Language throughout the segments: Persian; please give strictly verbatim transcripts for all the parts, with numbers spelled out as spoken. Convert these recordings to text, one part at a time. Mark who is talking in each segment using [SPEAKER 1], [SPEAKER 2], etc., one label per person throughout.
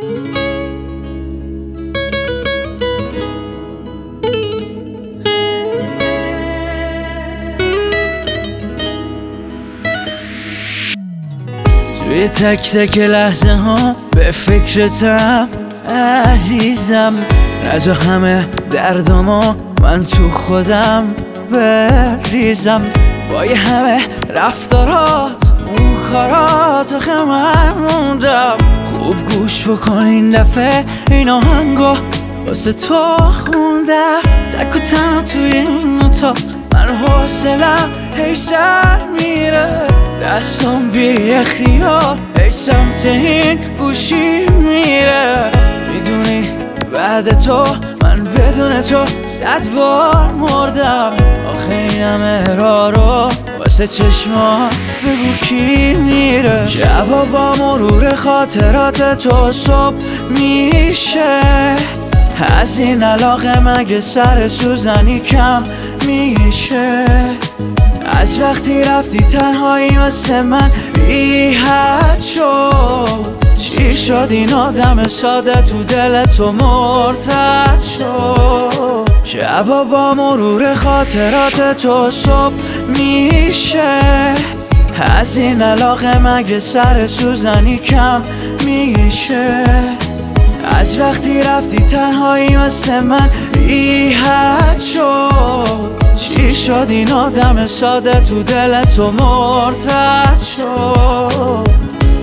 [SPEAKER 1] توی تک تک لحظه ها به فکرتم عزیزم، از همه دردامو من تو خودم بریزم. با یه همه رفتارات اون کارات آخه من موندم. خوب گوش بکن این دفعه این آهنگو واسه تو خوندم. تک و تنها توی این اتاق من حوصلم هی سر میره، دستم بی اختیار ای سمت این گوشی میره. میدونی بعد تو من بدون تو صد بار مردم. آخه این همه راه رو واسه چشمات بگو کی میره. شبا با مرور خاطرات تو صبح میشه، از این علاقه مگه سر سوزنی کم میشه. از وقتی رفتی تنهایی واسه من بی حد شد. چی شد این آدم ساده تو دل تو مرتد شد. شبا با مرور خاطرات تو صبح میشه، از این علاقه مگه سر سوزنی کم میشه. از وقتی رفتی تنهایی واسه من بی حد شد. چی شد این آدم ساده تو دل تو مرتد شد.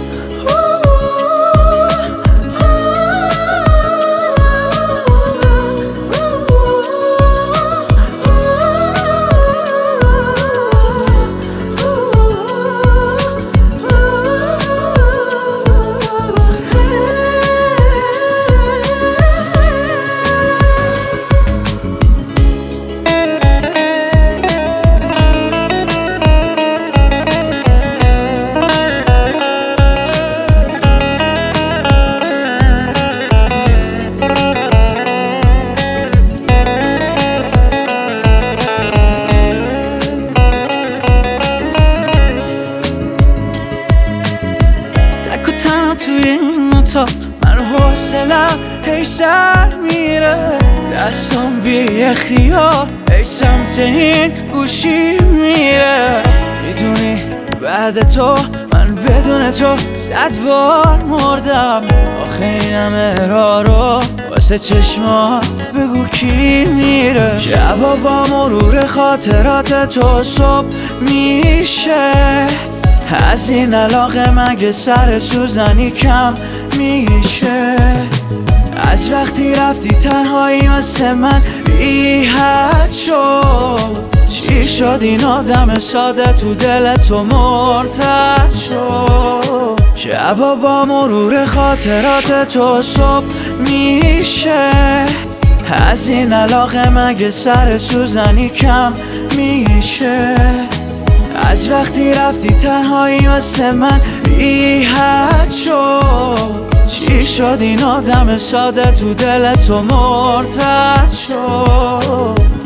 [SPEAKER 1] توی این اتاق من حوصلم هی سر میره، دستم بی اختیار ای سمت این گوشی میره. میدونی بعد تو من بدون تو صد بار مردم. آخه این همه راه رو واسه چشمات بگو کی میره. شبا با مرور خاطرات تو صبح میشه، از این علاقه مگه سر سوزنی کم میشه. از وقتی رفتی تنهایی واسه من بی حد شد. چی شد این آدم ساده تو دل تو مرتد شد. شبا با مرور خاطرات تو صبح میشه، از این علاقه مگه سر سوزنی کم میشه. از وقتی رفتی تنهایی واسه من بی حد شد. چی شد این آدم ساده تو دل تو مرتد شد.